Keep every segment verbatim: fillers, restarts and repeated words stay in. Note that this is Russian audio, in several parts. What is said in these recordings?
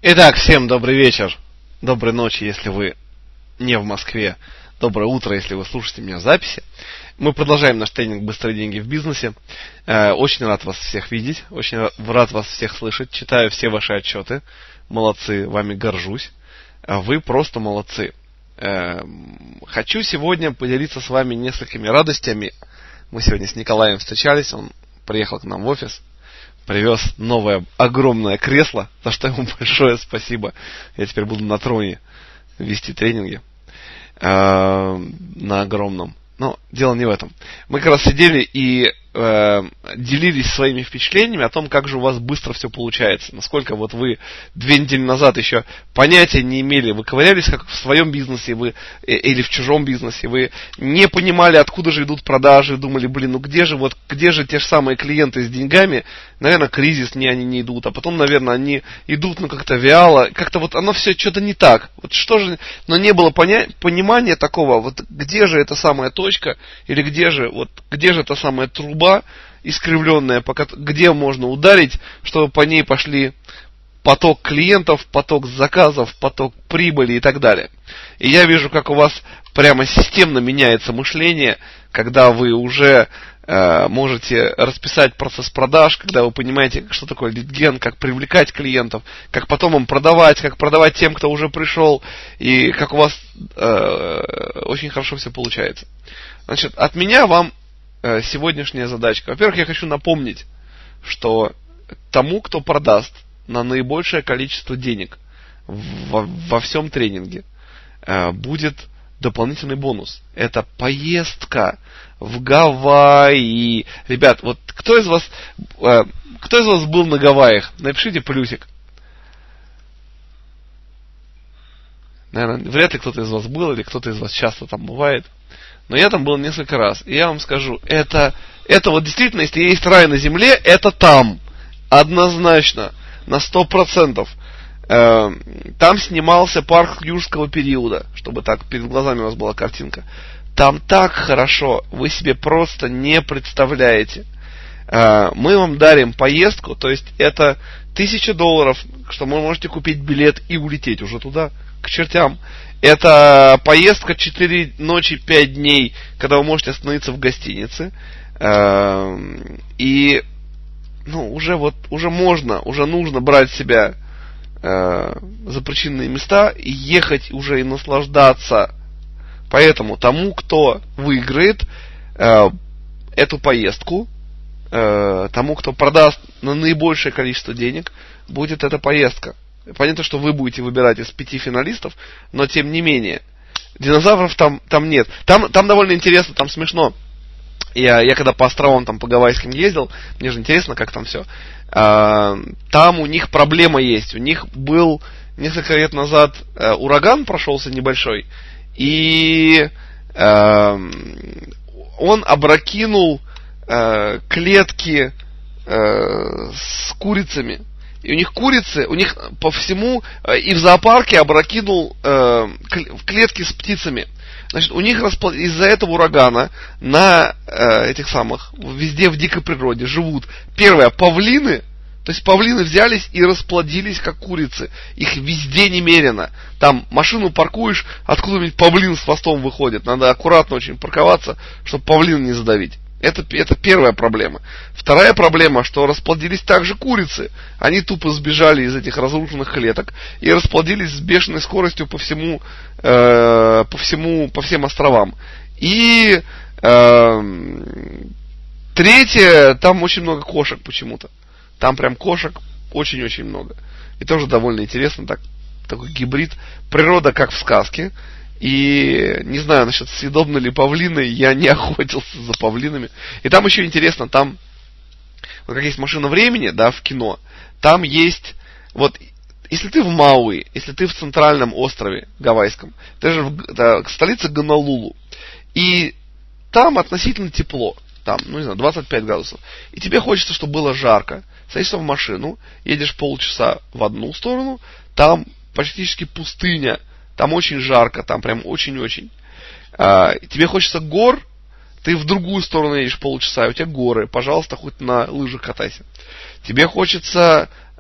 Итак, всем добрый вечер, доброй ночи, если вы не в Москве, доброе утро, если вы слушаете меня в записи. Мы продолжаем наш тренинг «Быстрые деньги в бизнесе». Очень рад вас всех видеть, очень рад вас всех слышать, читаю все ваши отчеты. Молодцы, вами горжусь. Вы просто молодцы. Хочу сегодня поделиться с вами несколькими радостями. Мы сегодня с Николаем встречались, он приехал к нам в офис. Привез новое огромное кресло, за что ему большое спасибо. Я теперь буду на троне вести тренинги э, на огромном. Но дело не в этом. Мы как раз сидели и э, делились своими впечатлениями о том, как же у вас быстро все получается. Насколько вот вы две недели назад еще понятия не имели, вы ковырялись как в своем бизнесе вы, э, или в чужом бизнесе, вы не понимали, откуда же идут продажи, думали, блин, ну где же, вот, где же те же самые клиенты с деньгами, наверное, кризис, не, они не идут, а потом, наверное, они идут, ну, как-то вяло, как-то вот оно все что-то не так. Вот что же, но не было поня- понимания такого, вот где же эта самая точка, или где же, вот, где же та самая труба искривленная, где можно ударить, чтобы по ней пошли поток клиентов, поток заказов, поток прибыли и так далее. И я вижу, как у вас прямо системно меняется мышление, когда вы уже э, можете расписать процесс продаж, когда вы понимаете, что такое лид-ген, как привлекать клиентов, как потом им продавать, как продавать тем, кто уже пришел, и как у вас э, очень хорошо все получается. Значит, от меня вам э, сегодняшняя задачка. Во-первых, я хочу напомнить, что тому, кто продаст на наибольшее количество денег во, во всем тренинге, э, будет дополнительный бонус. Это поездка в Гавайи. Ребят, вот кто из вас э, кто из вас был на Гавайях? Напишите плюсик. Наверное, вряд ли кто-то из вас был, или кто-то из вас часто там бывает. Но я там был несколько раз. И я вам скажу, это, это вот действительно, если есть рай на земле, это там. Однозначно. На сто процентов. Э, там снимался парк юрского периода. Чтобы так перед глазами у вас была картинка. Там так хорошо. Вы себе просто не представляете. Э, мы вам дарим поездку. То есть это тысяча долларов, что вы можете купить билет и улететь уже туда. К чертям. Это поездка четыре ночи, пять дней, когда вы можете остановиться в гостинице. И ну, уже вот уже можно, уже нужно брать себя за причинные места и ехать уже и наслаждаться. Поэтому тому, кто выиграет эту поездку, тому, кто продаст на наибольшее количество денег, будет эта поездка. Понятно, что вы будете выбирать из пяти финалистов, но тем не менее, динозавров там, там нет. Там, там довольно интересно, там смешно. Я, я когда по островам, там, по гавайским ездил, мне же интересно, как там все. А, там у них проблема есть. У них был несколько лет назад а, ураган прошелся небольшой, и а, он опрокинул а, клетки а, с курицами. И у них курицы, у них по всему, и в зоопарке опрокинул э, клетки с птицами. Значит, у них распл... из-за этого урагана на э, этих самых, везде в дикой природе живут, первое, павлины. То есть павлины взялись и расплодились, как курицы. Их везде немерено. Там машину паркуешь, откуда-нибудь павлин с хвостом выходит. Надо аккуратно очень парковаться, чтобы павлина не задавить. Это, это первая проблема. Вторая проблема, что расплодились также курицы. Они тупо сбежали из этих разрушенных клеток и расплодились с бешеной скоростью по всему, э, по всему, по всем островам. И э, третье, там очень много кошек почему-то. Там прям кошек очень-очень много. И тоже довольно интересно, так, такой гибрид. Природа как в сказке. И не знаю насчет съедобны ли павлины, я не охотился за павлинами. И там еще интересно, там, вот как есть машина времени, да, в кино, там есть, вот, если ты в Мауи, если ты в центральном острове гавайском, ты же в да, столица Гонолулу, и там относительно тепло, там, ну не знаю, двадцать пять градусов, и тебе хочется, чтобы было жарко, садишься в машину, едешь полчаса в одну сторону, там практически пустыня, там очень жарко, там прям очень-очень. А, тебе хочется гор, ты в другую сторону едешь полчаса, и у тебя горы, пожалуйста, хоть на лыжах катайся. Тебе хочется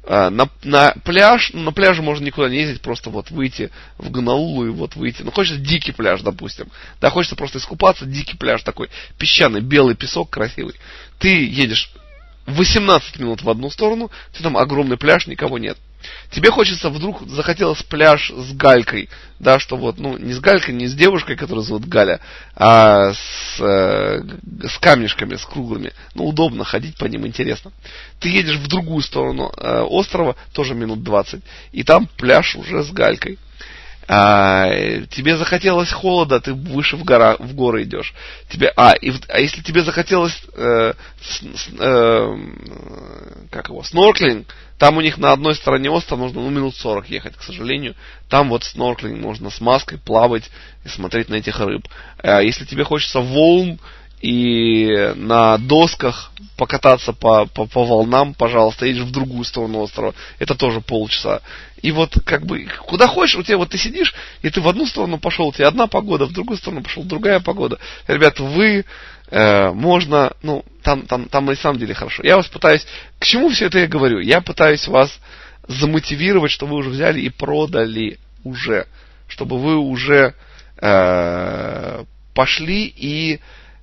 на, на пляж, на пляже можно никуда не ездить, просто вот выйти в Гонолулу и вот выйти. Ну, хочется дикий пляж, допустим. Да, хочется просто искупаться, дикий пляж такой, песчаный, белый песок красивый. Ты едешь восемнадцать минут в одну сторону, ты там огромный пляж, никого нет. Тебе хочется, вдруг захотелось пляж с галькой, да, что вот, ну, не с галькой, не с девушкой, которую зовут Галя, а с, э, с камешками, с круглыми. Ну, удобно ходить по ним, интересно. Ты едешь в другую сторону э, острова, тоже минут двадцать, и там пляж уже с галькой. А, тебе захотелось холода, ты выше в, гора, в горы идешь. Тебе, а, и, а если тебе захотелось э, с, с, э, как его, снорклинг, там у них на одной стороне острова нужно ну, минут сорок ехать, к сожалению. Там вот снорклинг, можно с маской плавать и смотреть на этих рыб. А если тебе хочется волн и на досках покататься по, по, по волнам, пожалуйста, едешь в другую сторону острова. Это тоже полчаса. И вот как бы, куда хочешь, у тебя вот ты сидишь, и ты в одну сторону пошел, у тебя одна погода, в другую сторону пошел, другая погода. Ребята, вы, э, можно, ну, там, там, там на самом деле хорошо. Я вас пытаюсь, к чему все это я говорю? Я пытаюсь вас замотивировать, чтобы вы уже взяли и продали уже. Чтобы вы уже э, пошли и...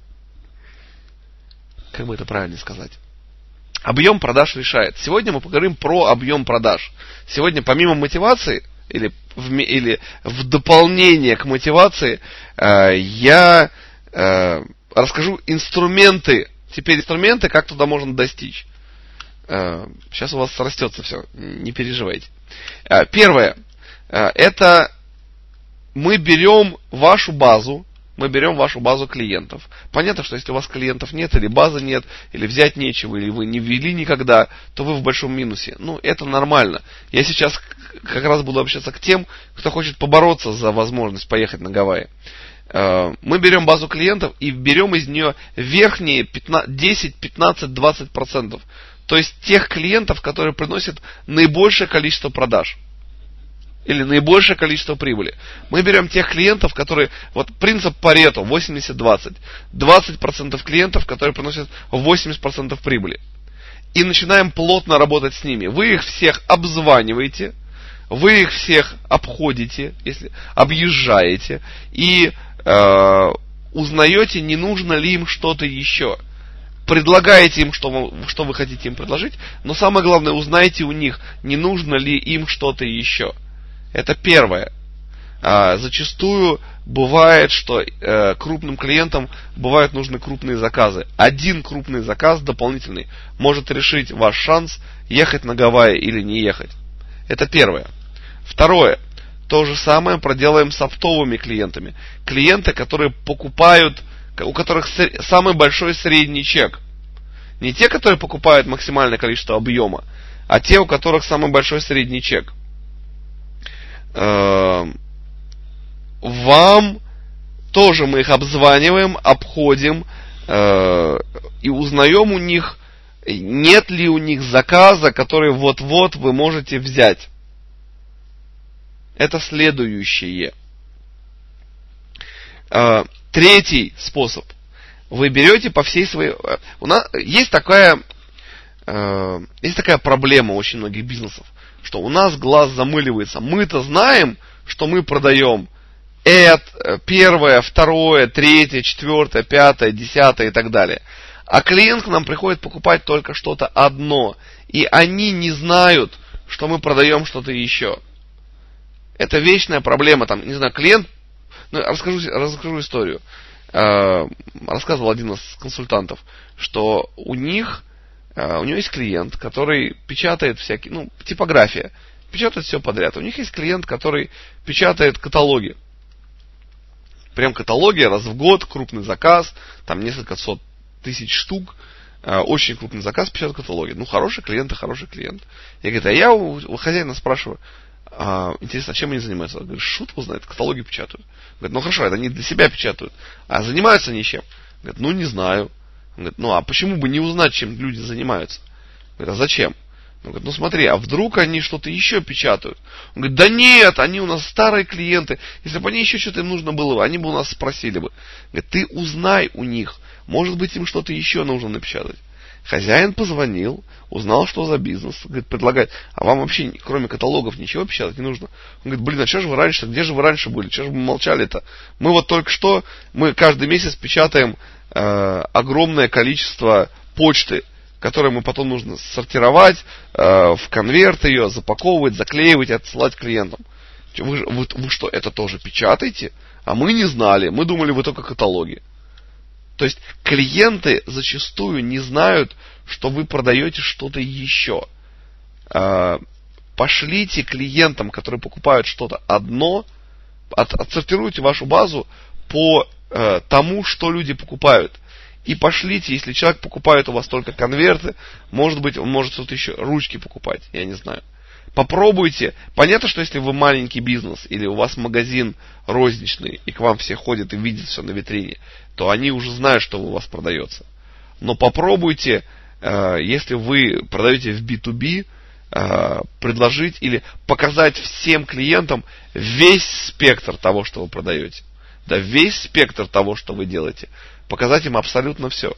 Как бы это правильно сказать? Объем продаж решает. Сегодня мы поговорим про объем продаж. Сегодня помимо мотивации, или в, или в дополнение к мотивации, э, я э, расскажу инструменты, теперь инструменты, как туда можно достичь. Э, сейчас у вас срастется все, не переживайте. Э, первое, э, это мы берем вашу базу, Мы берем вашу базу клиентов. Понятно, что если у вас клиентов нет, или базы нет, или взять нечего, или вы не ввели никогда, то вы в большом минусе. Ну, это нормально. Я сейчас как раз буду общаться к тем, кто хочет побороться за возможность поехать на Гавайи. Мы берем базу клиентов и берем из нее верхние десять, пятнадцать, двадцать процентов. То есть тех клиентов, которые приносят наибольшее количество продаж. Или наибольшее количество прибыли. Мы берем тех клиентов, которые... Вот принцип Парето восемьдесят двадцать. двадцать процентов клиентов, которые приносят восемьдесят процентов прибыли. И начинаем плотно работать с ними. Вы их всех обзваниваете. Вы их всех обходите, если объезжаете. И э, узнаете, не нужно ли им что-то еще. Предлагаете им, что вы, что вы хотите им предложить. Но самое главное, узнайте у них, не нужно ли им что-то еще. Это первое. А, зачастую бывает, что э, крупным клиентам бывают нужны крупные заказы. Один крупный заказ дополнительный может решить ваш шанс ехать на Гавайи или не ехать. Это первое. Второе. То же самое проделаем с оптовыми клиентами. Клиенты, которые покупают, у которых самый большой средний чек. Не те, которые покупают максимальное количество объема, а те, у которых самый большой средний чек. Вам тоже мы их обзваниваем, обходим э, и узнаем у них, нет ли у них заказа, который вот-вот вы можете взять. Это следующее. Э, третий способ. Вы берете по всей своей... У нас есть такая, э, есть такая проблема у очень многих бизнесов, что у нас глаз замыливается. Мы-то знаем, что мы продаем это, первое, второе, третье, четвертое, пятое, десятое и так далее. А клиент к нам приходит покупать только что-то одно. И они не знают, что мы продаем что-то еще. Это вечная проблема. Там, не знаю, клиент... Ну, расскажу, расскажу историю. Рассказывал один из консультантов, что у них... У него есть клиент, который печатает всякие, ну, типография, печатает все подряд. У них есть клиент, который печатает каталоги. Прям каталоги раз в год, крупный заказ, там несколько сот тысяч штук, очень крупный заказ, печатает каталоги. Ну, хороший клиент и хороший клиент. Я говорю, а я у, у хозяина спрашиваю, а, интересно, а чем они занимаются? Он говорит, шутку знает, каталоги печатают. Говорит, ну хорошо, это они для себя печатают. А занимаются они чем? Говорит, ну не знаю. Он говорит, ну а почему бы не узнать, чем люди занимаются? Он говорит, а зачем? Он говорит, ну смотри, а вдруг они что-то еще печатают? Он говорит, да нет, они у нас старые клиенты. Если бы они еще что-то им нужно было, они бы у нас спросили бы. Говорит, ты узнай у них, может быть им что-то еще нужно напечатать. Хозяин позвонил, узнал, что за бизнес, говорит, предлагает, а вам вообще, кроме каталогов, ничего печатать не нужно. Он говорит, блин, а что же вы раньше, где же вы раньше были, что же вы молчали-то? Мы вот только что, мы каждый месяц печатаем э, огромное количество почты, которые мы потом нужно сортировать, э, в конверт ее, запаковывать, заклеивать, отсылать клиентам. Вы, вы, вы что, это тоже печатаете? А мы не знали, мы думали, вы только каталоги. То есть клиенты зачастую не знают, что вы продаете что-то еще. Э, пошлите клиентам, которые покупают что-то одно, от, отсортируйте вашу базу по э, тому, что люди покупают. И пошлите, если человек покупает у вас только конверты, может быть, он может что-то еще, ручки покупать, я не знаю. Попробуйте. Понятно, что если вы маленький бизнес, или у вас магазин розничный, и к вам все ходят и видят все на витрине, то они уже знают, что у вас продается. Но попробуйте, если вы продаете в би ту би, предложить или показать всем клиентам весь спектр того, что вы продаете. Да, весь спектр того, что вы делаете. Показать им абсолютно все.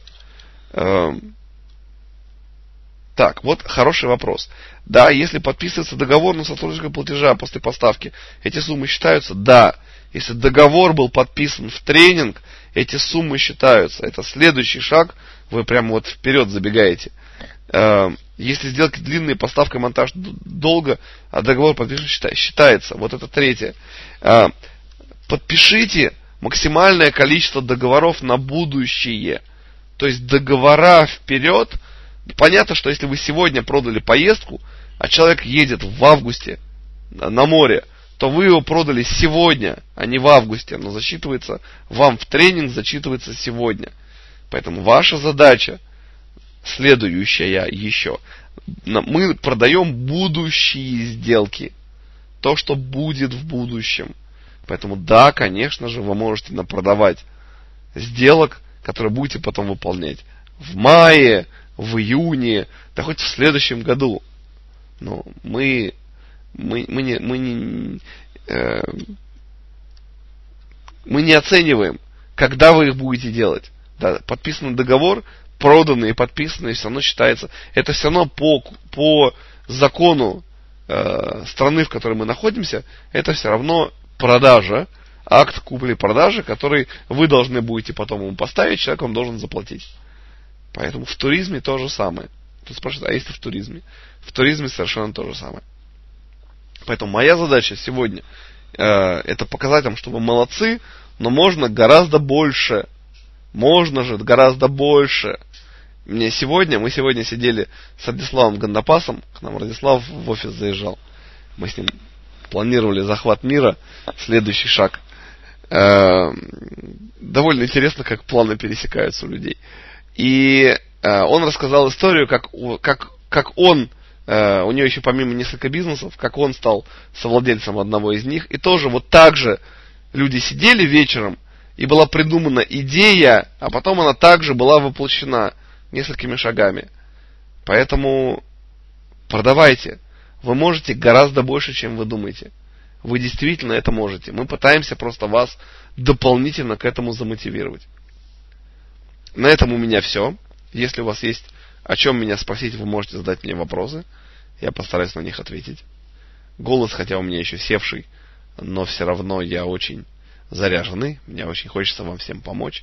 Так, вот хороший вопрос. Да, если подписывается договор на сотрудничество платежа после поставки, эти суммы считаются? Да. Если договор был подписан в тренинг, эти суммы считаются. Это следующий шаг. Вы прямо вот вперед забегаете. Если сделки длинные, поставка и монтаж долго, а договор подписан, считается. Вот это третье. Подпишите максимальное количество договоров на будущее. То есть договора вперед. Понятно, что если вы сегодня продали поездку, а человек едет в августе на море, то вы его продали сегодня, а не в августе. Но засчитывается, вам в тренинг зачитывается сегодня. Поэтому ваша задача, следующая еще, мы продаем будущие сделки. То, что будет в будущем. Поэтому да, конечно же, вы можете напродавать сделок, которые будете потом выполнять в мае, в июне, да хоть в следующем году. Но мы, мы, мы, не, мы, не, э, мы не оцениваем, когда вы их будете делать. Да, подписанный договор, проданный и подписанный, все равно считается. Это все равно по, по закону э, страны, в которой мы находимся, это все равно продажа, акт купли-продажи, который вы должны будете потом ему поставить, человек вам должен заплатить. Поэтому в туризме то же самое. Тут спрашивают, а если в туризме? В туризме совершенно то же самое. Поэтому моя задача сегодня э, это показать вам, что вы молодцы, но можно гораздо больше. Можно же гораздо больше. Мне сегодня, мы сегодня сидели с Радиславом Гандапасом, к нам Радислав в офис заезжал. Мы с ним планировали захват мира, следующий шаг. Э, довольно интересно, как планы пересекаются у людей. И э, он рассказал историю, как, как, как он, э, у него еще помимо нескольких бизнесов, как он стал совладельцем одного из них. И тоже вот так же люди сидели вечером, и была придумана идея, а потом она также была воплощена несколькими шагами. Поэтому продавайте. Вы можете гораздо больше, чем вы думаете. Вы действительно это можете. Мы пытаемся просто вас дополнительно к этому замотивировать. На этом у меня все. Если у вас есть о чем меня спросить, вы можете задать мне вопросы. Я постараюсь на них ответить. Голос, хотя у меня еще севший, но все равно я очень заряженный. Мне очень хочется вам всем помочь.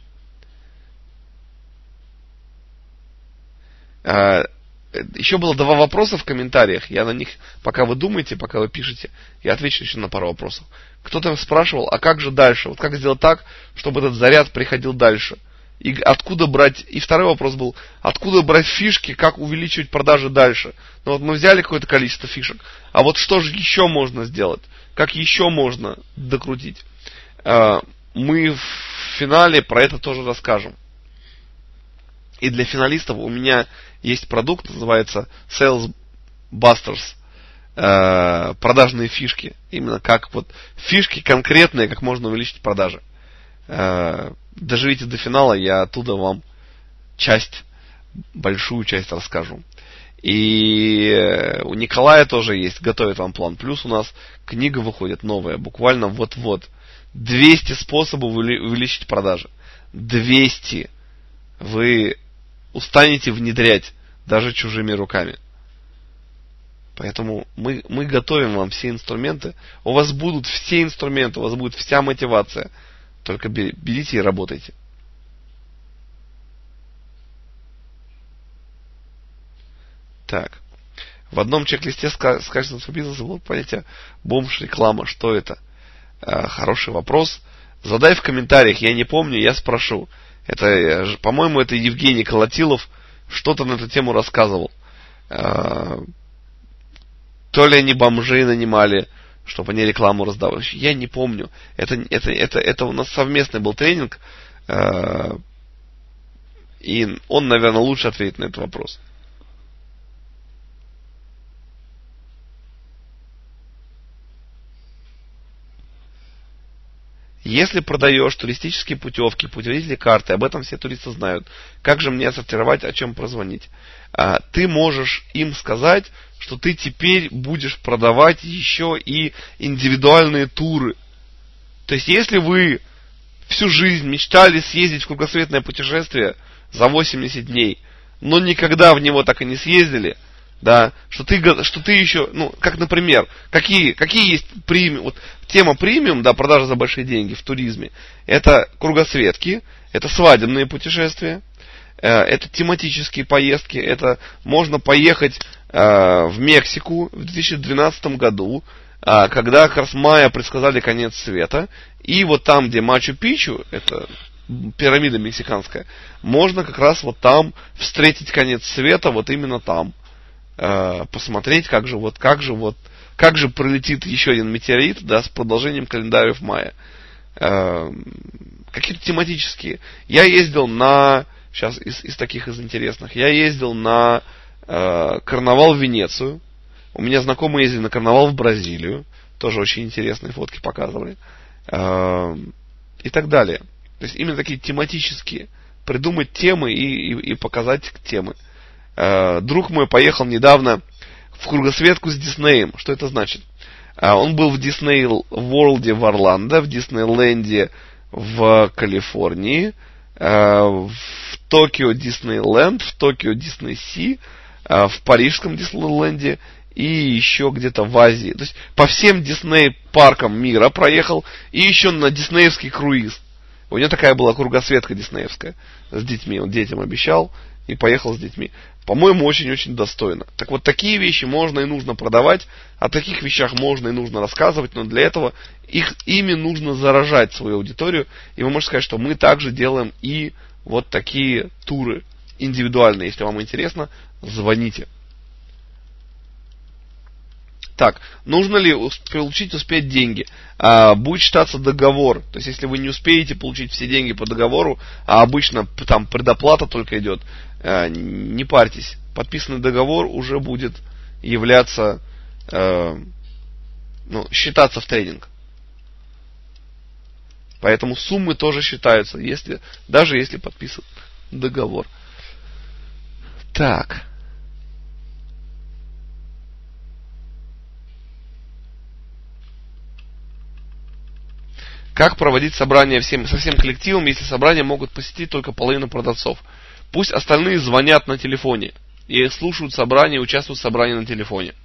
Еще было два вопроса в комментариях. Я на них, пока вы думаете, пока вы пишете, я отвечу еще на пару вопросов. Кто-то спрашивал, а как же дальше? Вот как сделать так, чтобы этот заряд приходил дальше? И откуда брать, и второй вопрос был, откуда брать фишки, как увеличивать продажи дальше? Ну вот мы взяли какое-то количество фишек, а вот что же еще можно сделать? Как еще можно докрутить? Мы в финале про это тоже расскажем. И для финалистов у меня есть продукт, называется Sales Busters. Продажные фишки. Именно как вот фишки конкретные, как можно увеличить продажи. Доживите до финала, я оттуда вам часть, большую часть расскажу. И у Николая тоже есть, готовит вам план. Плюс у нас книга выходит новая, буквально вот-вот. двести способов увеличить продажи. двести. Вы устанете внедрять даже чужими руками. Поэтому мы, мы готовим вам все инструменты. У вас будут все инструменты, у вас будет вся мотивация. Только берите и работайте. Так. В одном чек-листе с качественного бизнеса было понятие бомж-реклама. Что это? Э, хороший вопрос. Задай в комментариях, я не помню, я спрошу. Это, по-моему, это Евгений Колотилов что-то на эту тему рассказывал. Э, то ли они бомжей нанимали, чтобы они рекламу раздавали. Я не помню. Это, это, это, это у нас совместный был тренинг. Э, и он, наверное, лучше ответит на этот вопрос. Если продаешь туристические путевки, путеводители карты, об этом все туристы знают. Как же мне отсортировать, о чем прозвонить? А, ты можешь им сказать, что ты теперь будешь продавать еще и индивидуальные туры. То есть, если вы всю жизнь мечтали съездить в кругосветное путешествие за восемьдесят дней, но никогда в него так и не съездили, да, что ты, что ты еще, ну, как, например, какие, какие есть премиум, вот тема премиум, да, продажа за большие деньги в туризме, это кругосветки, это свадебные путешествия, э, это тематические поездки, это можно поехать э, в Мексику в две тысячи двенадцатом году, э, когда как раз майя предсказали конец света, и вот там, где Мачу-Пичу, это пирамида мексиканская, можно как раз вот там встретить конец света, вот именно там. Посмотреть, как же вот, как же вот, как же пролетит еще один метеорит, да, с продолжением календаря в мае. Э, какие-то тематические. Я ездил на, сейчас из, из таких из интересных, я ездил на э, карнавал в Венецию. У меня знакомые ездили на карнавал в Бразилию. Тоже очень интересные фотки показывали. Э, и так далее. То есть именно такие тематические. Придумать темы и, и, и показать темы. Друг мой поехал недавно в кругосветку с Диснеем. Что это значит? Он был в Дисней Ворлде в Орландо, в Диснейленде в Калифорнии, в Токио Диснейленд, в Токио Дисней Си, в Парижском Диснейленде и еще где-то в Азии. То есть по всем Дисней паркам мира проехал и еще на диснеевский круиз. У него такая была кругосветка диснеевская с детьми. Он детям обещал и поехал с детьми. По-моему, очень-очень достойно. Так вот, такие вещи можно и нужно продавать, о таких вещах можно и нужно рассказывать, но для этого их, ими нужно заражать свою аудиторию. И вы можете сказать, что мы также делаем и вот такие туры индивидуальные. Если вам интересно, звоните. Так, нужно ли получить, успеть деньги? А, будет считаться договор. То есть, если вы не успеете получить все деньги по договору, а обычно там предоплата только идет, а, не парьтесь. Подписанный договор уже будет являться, а, ну, считаться в тренинг. Поэтому суммы тоже считаются, если, даже если подписан договор. Так. Как проводить собрания всем, со всем коллективом, если собрания могут посетить только половину продавцов? Пусть остальные звонят на телефоне и слушают собрания, участвуют в собрании на телефоне.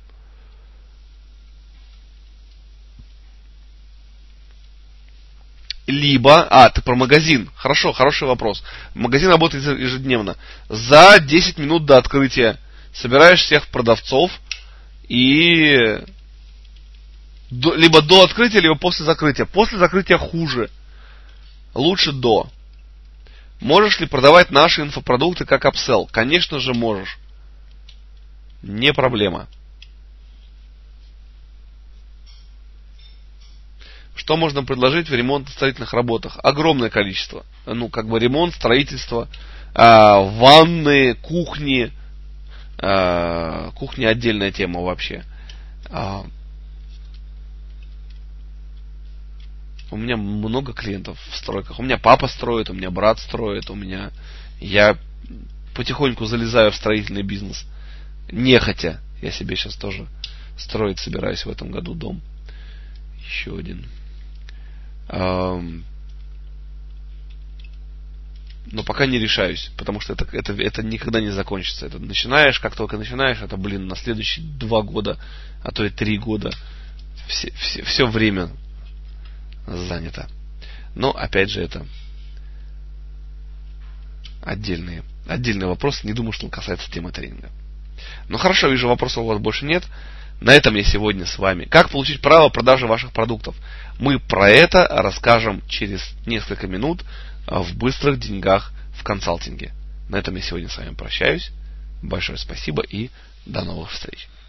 Либо, а, ты про магазин. Хорошо, хороший вопрос. Магазин работает ежедневно. За десять минут до открытия собираешь всех продавцов и... До, либо до открытия, либо после закрытия. После закрытия хуже. Лучше до. Можешь ли продавать наши инфопродукты как апселл? Конечно же можешь. Не проблема. Что можно предложить в ремонтно-строительных работах? Огромное количество. Ну, как бы ремонт, строительство, э, ванны, кухни. Э, кухня отдельная тема вообще. Э, У меня много клиентов в стройках. У меня папа строит, у меня брат строит, у меня... Я потихоньку залезаю в строительный бизнес. Нехотя. Я себе сейчас тоже строить собираюсь в этом году дом. Еще один. но пока не решаюсь, потому что это, это, это никогда не закончится. Это начинаешь, как только начинаешь, это, блин, на следующие два года, а то и три года все, все, все время занято. Но, опять же, это отдельные, отдельный вопрос. Не думаю, что он касается темы тренинга. Ну хорошо, вижу, вопросов у вас больше нет. На этом я сегодня с вами. Как получить право продажи ваших продуктов? Мы про это расскажем через несколько минут в быстрых деньгах в консалтинге. На этом я сегодня с вами прощаюсь. Большое спасибо и до новых встреч.